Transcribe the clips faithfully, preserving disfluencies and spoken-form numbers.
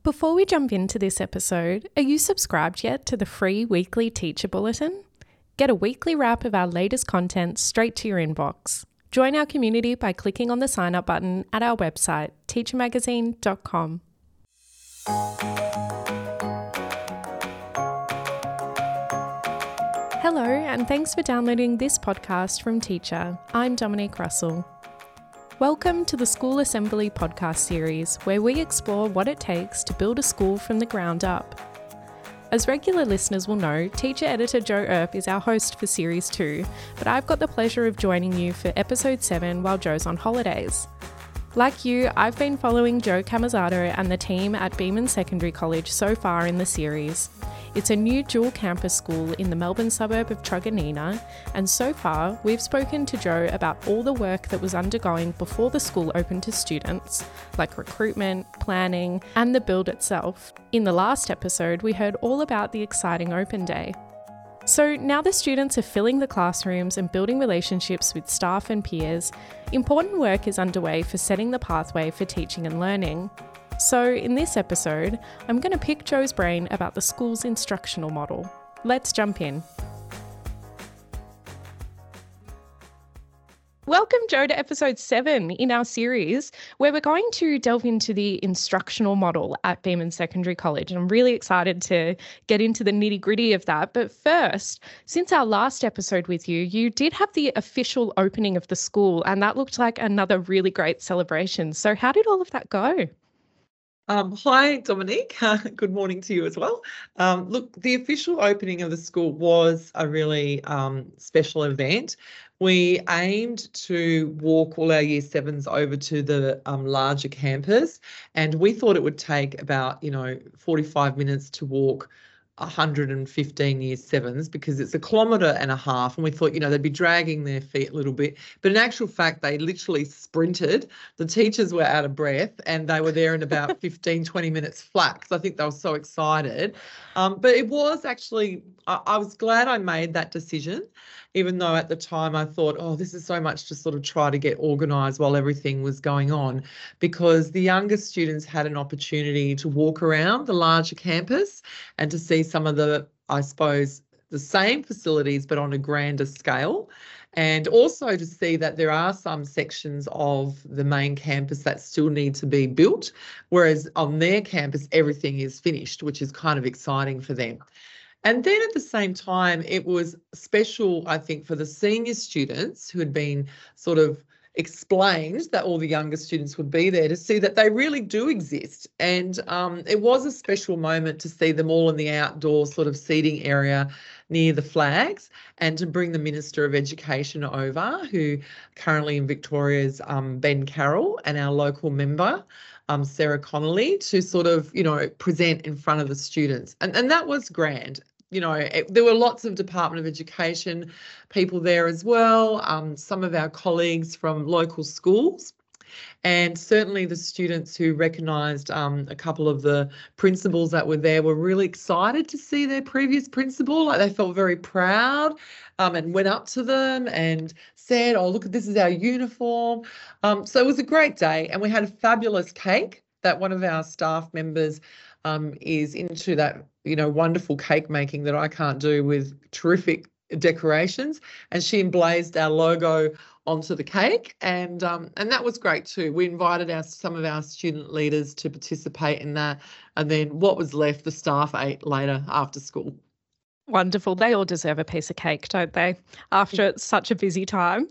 Before we jump into this episode, are you subscribed yet to the free weekly Teacher Bulletin? Get a weekly wrap of our latest content straight to your inbox. Join our community by clicking on the sign up button at our website, teacher magazine dot com. Hello, and thanks for downloading this podcast from Teacher. I'm Dominique Russell. Welcome to the School Assembly podcast series, where we explore what it takes to build a school from the ground up. As regular listeners will know, teacher editor Jo Earp is our host for series two, but I've got the pleasure of joining you for episode seven while Jo's on holidays. Like you, I've been following Jo Camazzato and the team at Beeman Secondary College so far in the series. It's a new dual campus school in the Melbourne suburb of Truganina, and so far we've spoken to Jo about all the work that was undergoing before the school opened to students, like recruitment, planning, and the build itself. In the last episode, we heard all about the exciting open day. So now the students are filling the classrooms and building relationships with staff and peers, important work is underway for setting the pathway for teaching and learning. So in this episode, I'm going to pick Jo's brain about the school's instructional model. Let's jump in. Welcome, Jo, to episode seven in our series, where we're going to delve into the instructional model at Beeman Secondary College. And I'm really excited to get into the nitty-gritty of that. But first, since our last episode with you, you did have the official opening of the school, and that looked like another really great celebration. So how did all of that go? Um, hi, Dominique. Uh, good morning to you as well. Um, look, the official opening of the school was a really um, special event. We aimed to walk all our year sevens over to the um, larger campus, and we thought it would take about, you know, forty-five minutes to walk one hundred fifteen year sevens, because it's a kilometre and a half, and we thought, you know, they'd be dragging their feet a little bit, but in actual fact they literally sprinted. The teachers were out of breath and they were there in about fifteen, twenty minutes flat, because I think they were so excited. Um, but it was actually, I, I was glad I made that decision, even though at the time I thought, oh, this is so much to sort of try to get organised while everything was going on, because the younger students had an opportunity to walk around the larger campus and to see some of the, I suppose, the same facilities but on a grander scale, and also to see that there are some sections of the main campus that still need to be built, whereas on their campus everything is finished, which is kind of exciting for them. And then at the same time, it was special, I think, for the senior students who had been sort of explained that all the younger students would be there, to see that they really do exist. And um, it was a special moment to see them all in the outdoor sort of seating area near the flags, and to bring the Minister of Education over, who currently in Victoria is um, Ben Carroll, and our local member, um, Sarah Connolly, to sort of, you know, present in front of the students. And, and that was grand. You know, it, there were lots of Department of Education people there as well, um, some of our colleagues from local schools, and certainly the students who recognised um, a couple of the principals that were there were really excited to see their previous principal. Like, they felt very proud, um, and went up to them and said, oh, look, this is our uniform. Um, so it was a great day, and we had a fabulous cake that one of our staff members um, is into that, you know, wonderful cake making that I can't do, with terrific decorations, and she emblazed our logo onto the cake, and um, and that was great too. We invited our some of our student leaders to participate in that, and then what was left, the staff ate later after school. Wonderful. They all deserve a piece of cake, don't they? After such a busy time.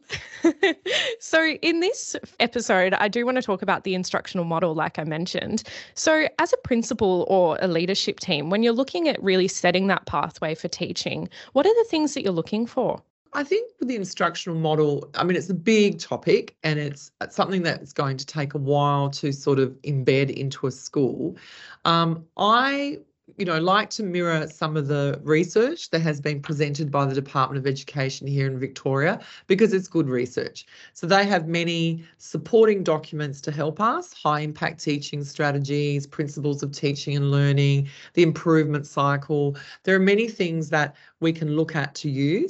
So in this episode, I do want to talk about the instructional model, like I mentioned. So as a principal or a leadership team, when you're looking at really setting that pathway for teaching, what are the things that you're looking for? I think with the instructional model, I mean, it's a big topic, and it's something that's going to take a while to sort of embed into a school. Um, I you know, like to mirror some of the research that has been presented by the Department of Education here in Victoria, because it's good research. So they have many supporting documents to help us: high impact teaching strategies, principles of teaching and learning, the improvement cycle. There are many things that we can look at to use.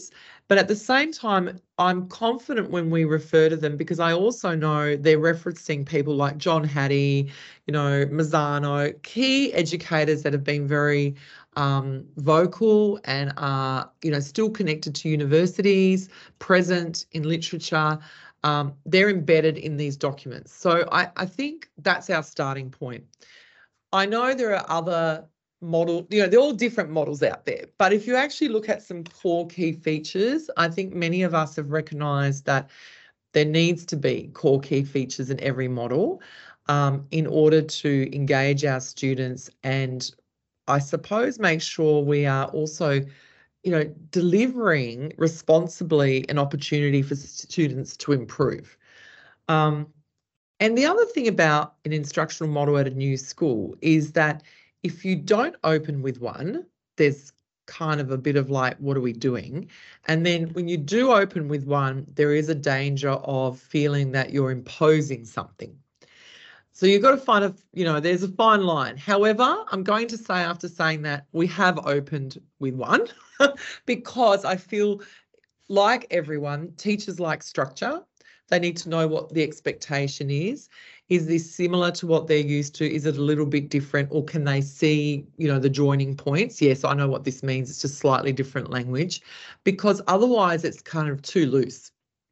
But at the same time, I'm confident when we refer to them because I also know they're referencing people like John Hattie, you know, Mazzano, key educators that have been very um, vocal and are, you know, still connected to universities, present in literature. Um, they're embedded in these documents. So I, I think that's our starting point. I know there are other model, you know, they're all different models out there, but if you actually look at some core key features, I think many of us have recognised that there needs to be core key features in every model um, in order to engage our students and I suppose make sure we are also, you know, delivering responsibly an opportunity for students to improve. Um, and the other thing about an instructional model at a new school is that if you don't open with one, there's kind of a bit of like, what are we doing? And then when you do open with one, there is a danger of feeling that you're imposing something. So you've got to find a, you know, there's a fine line. However, I'm going to say after saying that we have opened with one because I feel like everyone, teachers like structure. They need to know what the expectation is. Is this similar to what they're used to? Is it a little bit different or can they see, you know, the joining points? Yes, I know what this means. It's just slightly different language because otherwise it's kind of too loose.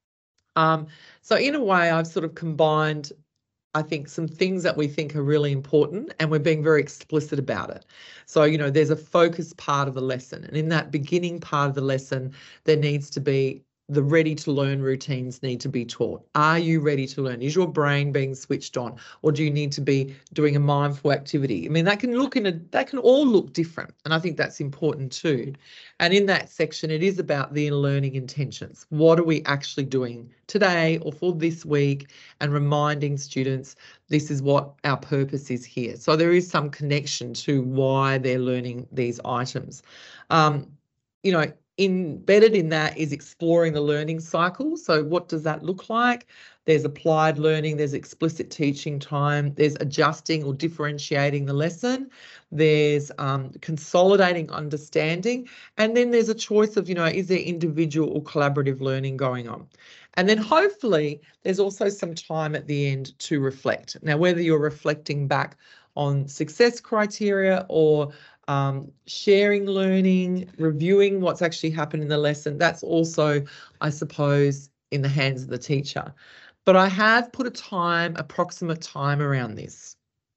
Um, so in a way, I've sort of combined I think some things that we think are really important and we're being very explicit about it. So, you know, there's a focus part of the lesson and in that beginning part of the lesson, there needs to be the ready to learn routines need to be taught. Are you ready to learn? Is your brain being switched on or do you need to be doing a mindful activity? I mean, that can look in a, that can all look different. And I think that's important too. And in that section, it is about the learning intentions. What are we actually doing today or for this week and reminding students this is what our purpose is here. So there is some connection to why they're learning these items. Um, you know, embedded in that is exploring the learning cycle. So what does that look like? There's applied learning, there's explicit teaching time, there's adjusting or differentiating the lesson, there's um, consolidating understanding, and then there's a choice of, you know, is there individual or collaborative learning going on? And then hopefully there's also some time at the end to reflect. Now, whether you're reflecting back on success criteria or Um, sharing learning, reviewing what's actually happened in the lesson, that's also, I suppose, in the hands of the teacher. But I have put a time, approximate time around this.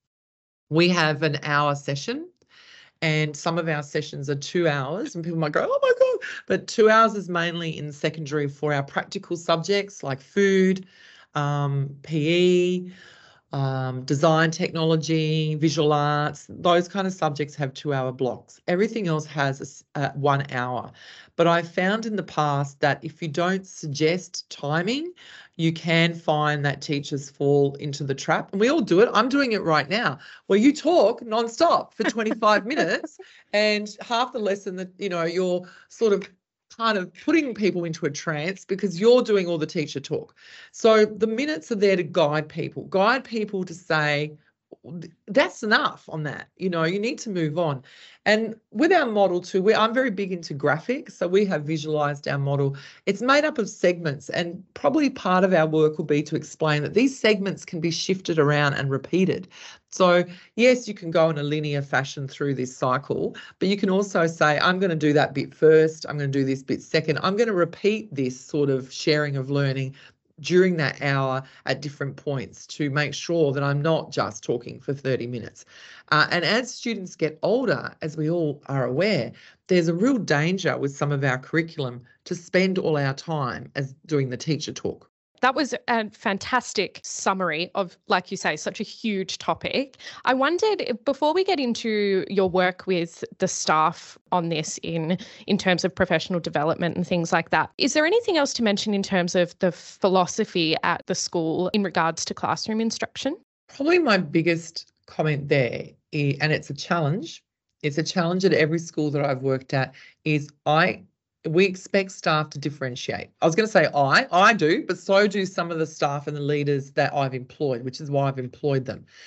We have an hour session and some of our sessions are two hours and people might go, oh my God, but two hours is mainly in secondary for our practical subjects like food, um, P E, Um, design technology, visual arts, those kind of subjects have two hour blocks. Everything else has a, uh, one hour. But I found in the past that if you don't suggest timing, you can find that teachers fall into the trap. And we all do it. I'm doing it right now where you talk nonstop for twenty-five minutes and half the lesson that, you know, you're sort of kind of putting people into a trance because you're doing all the teacher talk. So the minutes are there to guide people, guide people to say, that's enough on that. You know, you need to move on. And with our model too, we, I'm very big into graphics. So we have visualized our model. It's made up of segments and probably part of our work will be to explain that these segments can be shifted around and repeated. So yes, you can go in a linear fashion through this cycle, but you can also say, I'm going to do that bit first. I'm going to do this bit second. I'm going to repeat this sort of sharing of learning during that hour at different points to make sure that I'm not just talking for thirty minutes. Uh, and as students get older, as we all are aware, there's a real danger with some of our curriculum to spend all our time as doing the teacher talk. That was a fantastic summary of, like you say, such a huge topic. I wondered, before we get into your work with the staff on this in, in terms of professional development and things like that, is there anything else to mention in terms of the philosophy at the school in regards to classroom instruction? Probably my biggest comment there, and it's a challenge, it's a challenge at every school that I've worked at, is I we expect staff to differentiate. I was going to say I, I do, but so do some of the staff and the leaders that I've employed, which is why I've employed them.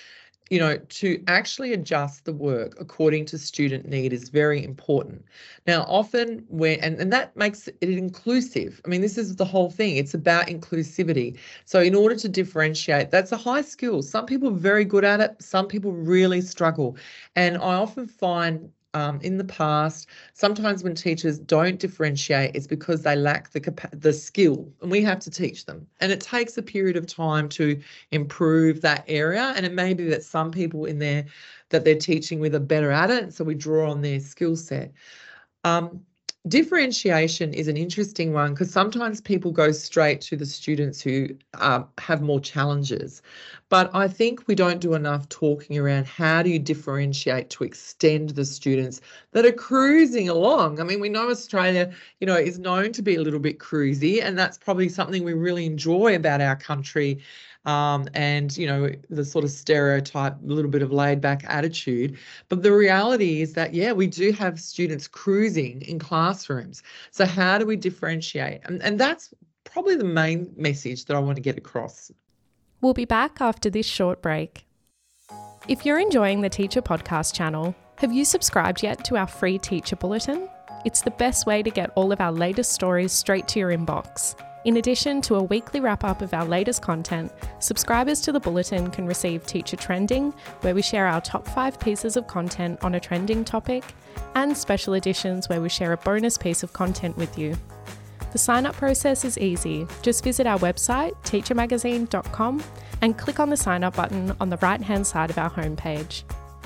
you know, to actually adjust the work according to student need is very important. Now, often when, and, and that makes it inclusive. I mean, this is the whole thing. It's about inclusivity. So in order to differentiate, that's a high skill. Some people are very good at it. Some people really struggle. And I often find Um, in the past, sometimes when teachers don't differentiate, it's because they lack the capa- the skill, and we have to teach them. And it takes a period of time to improve that area. And it may be that some people in there that they're teaching with are better at it, so we draw on their skill set. Um, Differentiation is an interesting one because sometimes people go straight to the students who uh, have more challenges. But I think we don't do enough talking around how do you differentiate to extend the students that are cruising along. I mean, we know Australia, you know, is known to be a little bit cruisy, and that's probably something we really enjoy about our country. Um, and, you know, the sort of stereotype, a little bit of laid back attitude. But the reality is that, yeah, we do have students cruising in classrooms. So how do we differentiate? And, and that's probably the main message that I want to get across. We'll be back after this short break. If you're enjoying the Teacher Podcast channel, have you subscribed yet to our free Teacher Bulletin? It's the best way to get all of our latest stories straight to your inbox. In addition to a weekly wrap-up of our latest content, subscribers to the Bulletin can receive Teacher Trending, where we share our top five pieces of content on a trending topic, and special editions where we share a bonus piece of content with you. The sign-up process is easy. Just visit our website, teacher magazine dot com, and click on the sign-up button on the right-hand side of our homepage.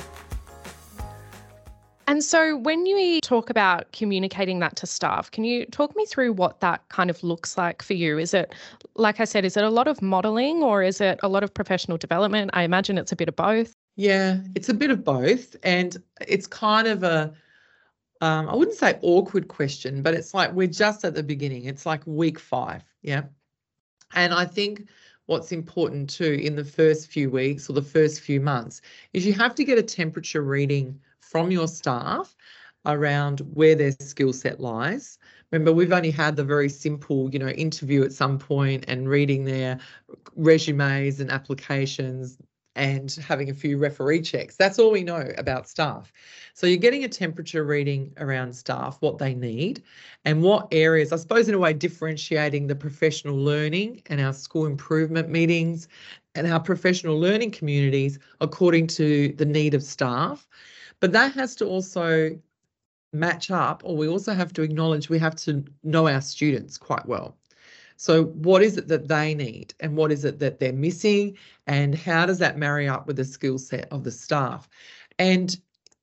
And so when you talk about communicating that to staff, can you talk me through what that kind of looks like for you? Is it, like I said, is it a lot of modelling or is it a lot of professional development? I imagine it's a bit of both. Yeah, it's a bit of both. And it's kind of a, um, I wouldn't say awkward question, but it's like we're just at the beginning. It's like week five. Yeah. And I think what's important too in the first few weeks or the first few months is you have to get a temperature reading from your staff around where their skill set lies. Remember, we've only had the very simple, you know, interview at some point and reading their resumes and applications and having a few referee checks. That's all we know about staff. So you're getting a temperature reading around staff, what they need and what areas, I suppose in a way, differentiating the professional learning and our school improvement meetings and our professional learning communities according to the need of staff. But that has to also match up, or we also have to acknowledge we have to know our students quite well. So what is it that they need and what is it that they're missing and how does that marry up with the skill set of the staff? And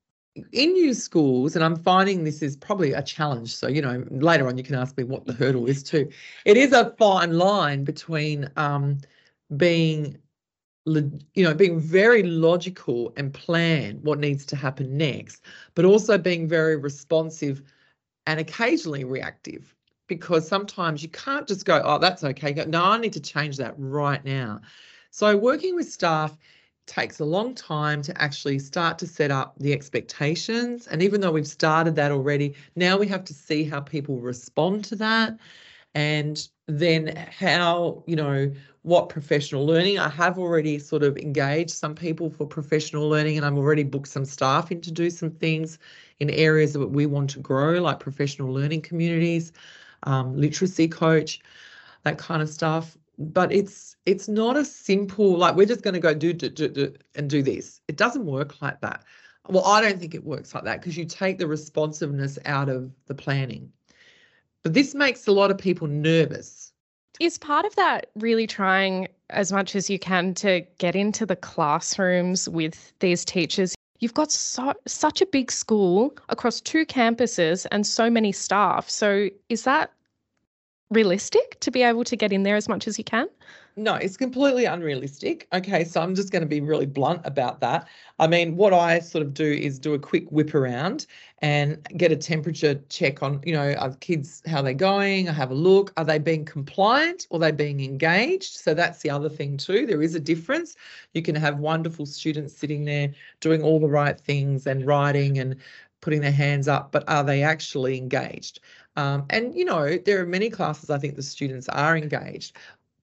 in new schools, and I'm finding this is probably a challenge, so, you know, later on you can ask me what the hurdle is too. It is a fine line between um, being you know, being very logical and plan what needs to happen next, but also being very responsive and occasionally reactive, because sometimes you can't just go, oh, that's okay. Go, no, I need to change that right now. So working with staff takes a long time to actually start to set up the expectations. And even though we've started that already, now we have to see how people respond to that. And then how, you know, what professional learning. I have already sort of engaged some people for professional learning and I've already booked some staff in to do some things in areas that we want to grow, like professional learning communities, um, literacy coach, that kind of stuff. But it's it's not a simple, like we're just going to go do, do, do, do and do this. It doesn't work like that. Well, I don't think it works like that because you take the responsiveness out of the planning. But this makes a lot of people nervous. Is part of that really trying as much as you can to get into the classrooms with these teachers? You've got so, such a big school across two campuses and so many staff. So is that realistic to be able to get in there as much as you can? No, it's completely unrealistic. Okay, so I'm just going to be really blunt about that. I mean, what I sort of do is do a quick whip around and get a temperature check on, you know, are kids, how they're going? I have a look. Are they being compliant or are they being engaged? So that's the other thing too. There is a difference. You can have wonderful students sitting there doing all the right things and writing and putting their hands up, but are they actually engaged? Um, and, you know, there are many classes I think the students are engaged.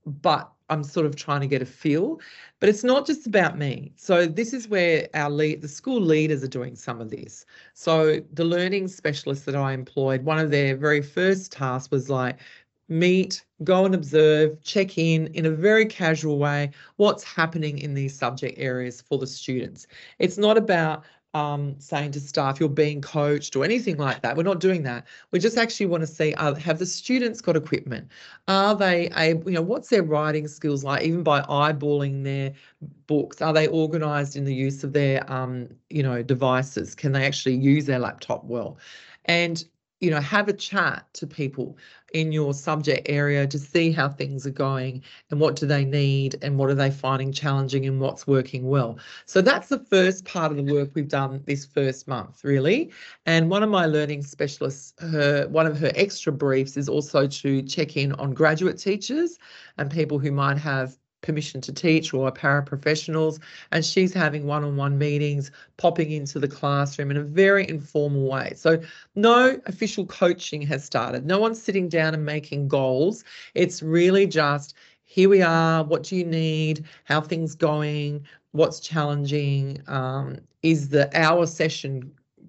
but I'm sort of trying to get a feel. But it's not just about me. So this is where our lead, the school leaders are doing some of this. So the learning specialists that I employed, one of their very first tasks was like, meet, go and observe, check in in a very casual way, what's happening in these subject areas for the students. It's not about Um, saying to staff, you're being coached or anything like that. We're not doing that. We just actually want to see, uh, have the students got equipment? Are they able, you know, what's their writing skills like, even by eyeballing their books? Are they organised in the use of their, um, you know, devices? Can they actually use their laptop well? And, you know, have a chat to people in your subject area to see how things are going and what do they need and what are they finding challenging and what's working well. So that's the first part of the work we've done this first month, really. And one of my learning specialists, her one of her extra briefs is also to check in on graduate teachers and people who might have permission to teach or are paraprofessionals, and she's having one-on-one meetings, popping into the classroom in a very informal way. So no official coaching has started. No one's sitting down and making goals. It's really just, here we are, what do you need, how things going, what's challenging, um, is the hour session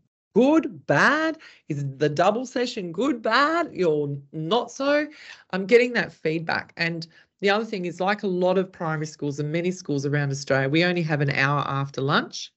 good, bad? Is the double session good, bad, or not so? I'm getting that feedback. And the other thing is, like a lot of primary schools and many schools around Australia, we only have an hour after lunch,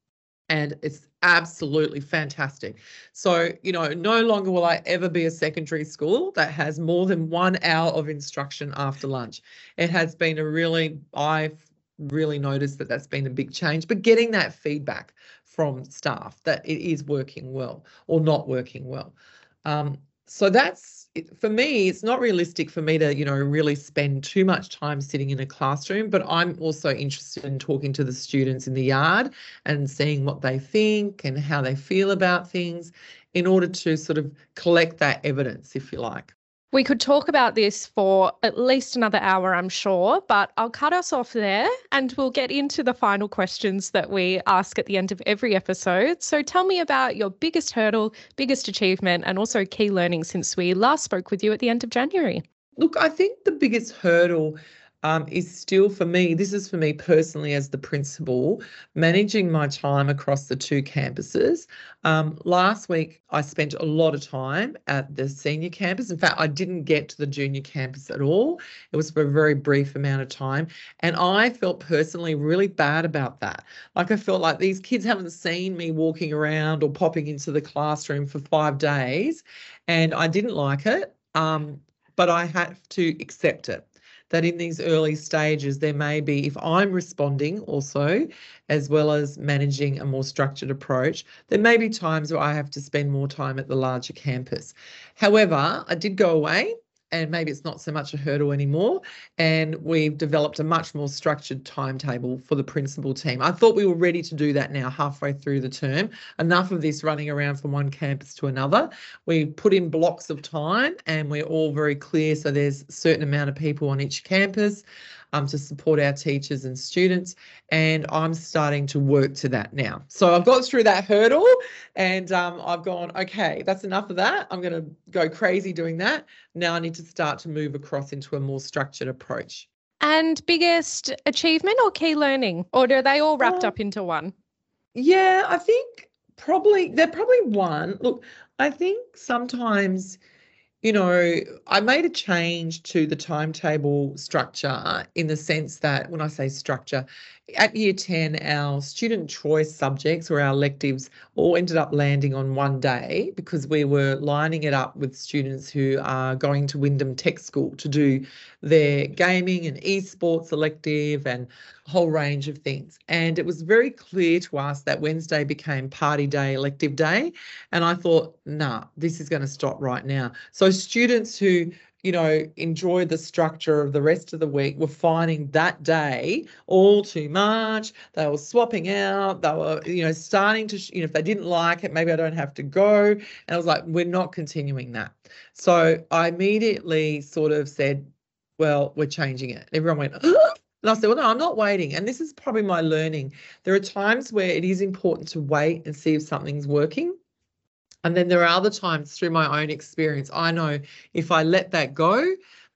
and it's absolutely fantastic. So, you know, no longer will I ever be a secondary school that has more than one hour of instruction after lunch. It has been a really, I've really noticed that that's been a big change, but getting that feedback from staff that it is working well or not working well. Um, so that's, for me, it's not realistic for me to, you know, really spend too much time sitting in a classroom, but I'm also interested in talking to the students in the yard and seeing what they think and how they feel about things in order to sort of collect that evidence, if you like. We could talk about this for at least another hour, I'm sure, but I'll cut us off there and we'll get into the final questions that we ask at the end of every episode. So tell me about your biggest hurdle, biggest achievement, and also key learning since we last spoke with you at the end of January. Look, I think the biggest hurdle Um, is still for me, this is for me personally as the principal, managing my time across the two campuses. Um, last week, I spent a lot of time at the senior campus. In fact, I didn't get to the junior campus at all. It was for a very brief amount of time. And I felt personally really bad about that. Like I felt like these kids haven't seen me walking around or popping into the classroom for five days. And I didn't like it, um, but I have to accept it. That in these early stages, there may be, if I'm responding also, as well as managing a more structured approach, there may be times where I have to spend more time at the larger campus. However, I did go away, and maybe it's not so much a hurdle anymore, and we've developed a much more structured timetable for the principal team. I thought we were ready to do that now halfway through the term. Enough of this running around from one campus to another. We put in blocks of time and we're all very clear, so there's a certain amount of people on each campus um, to support our teachers and students, and I'm starting to work to that now. So I've got through that hurdle and um, I've gone, okay, that's enough of that. I'm going to go crazy doing that. Now I need to start to move across into a more structured approach. And biggest achievement or key learning, or are they all wrapped uh, up into one? Yeah, I think probably, they're probably one. Look, I think sometimes, you know, I made a change to the timetable structure in the sense that when I say structure, at year ten, our student choice subjects or our electives all ended up landing on one day because we were lining it up with students who are going to Wyndham Tech School to do their gaming and esports elective and a whole range of things. And it was very clear to us that Wednesday became party day, elective day. And I thought, nah, this is going to stop right now. So students who, you know, enjoy the structure of the rest of the week were finding that day all too much. They were swapping out. They were, you know, starting to, you know, if they didn't like it, maybe I don't have to go. And I was like, we're not continuing that. So I immediately sort of said, well, we're changing it. Everyone went, oh! And I said, well, no, I'm not waiting. And this is probably my learning. There are times where it is important to wait and see if something's working. And then there are other times through my own experience, I know if I let that go,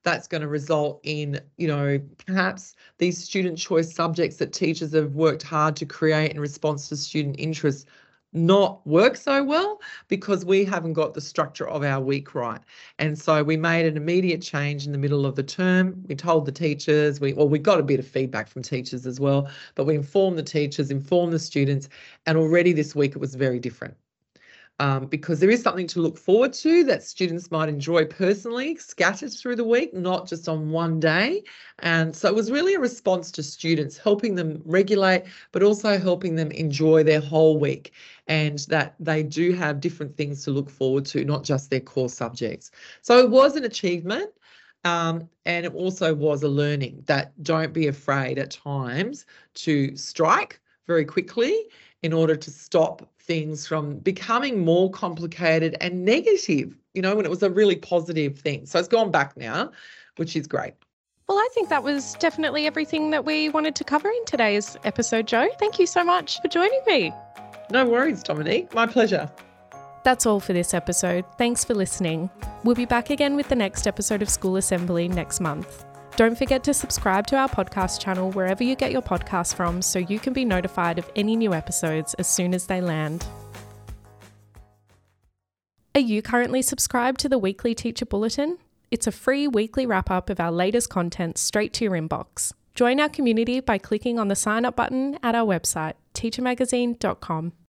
that's going to result in, you know, perhaps these student choice subjects that teachers have worked hard to create in response to student interests not work so well because we haven't got the structure of our week right. And so we made an immediate change in the middle of the term. We told the teachers, we well, we got a bit of feedback from teachers as well, but we informed the teachers, informed the students, and already this week it was very different. Um, because there is something to look forward to that students might enjoy personally, scattered through the week, not just on one day. And so it was really a response to students, helping them regulate, but also helping them enjoy their whole week, and that they do have different things to look forward to, not just their core subjects. So it was an achievement. Um, and it also was a learning that don't be afraid at times to strike very quickly in order to stop things from becoming more complicated and negative, you know, when it was a really positive thing. So it's gone back now, which is great. Well, I think that was definitely everything that we wanted to cover in today's episode, Jo. Thank you so much for joining me. No worries, Dominique. My pleasure. That's all for this episode. Thanks for listening. We'll be back again with the next episode of School Assembly next month. Don't forget to subscribe to our podcast channel wherever you get your podcasts from so you can be notified of any new episodes as soon as they land. Are you currently subscribed to the Weekly Teacher Bulletin? It's a free weekly wrap-up of our latest content straight to your inbox. Join our community by clicking on the sign up button at our website, teacher magazine dot com.